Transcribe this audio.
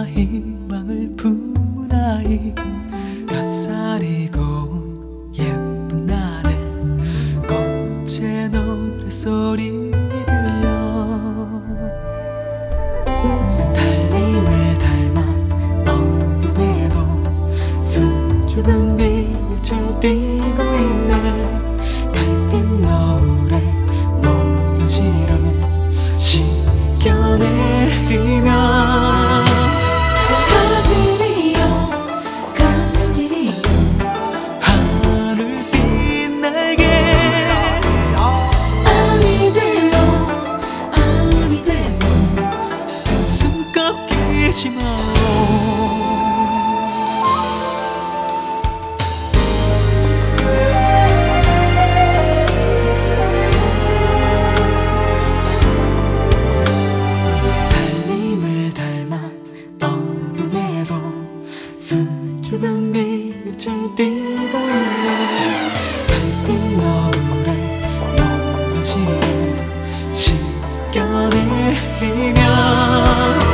희망을 품은 아이. 몇 살이고 예쁜 날에 꽃의 노랫소리 들려. 달님을 닮아 어둠에도 수줍은 빛을 띠고 있네. 달빛 노을에 모든 시름 씻겨내리며. 가지리여 가지리여 하늘빛 날개. 아니 되어 숨 꺾이지 마. 수줍은 빛을 띠고 있네. 달빛 노을에 모든 시를 씻겨내리며.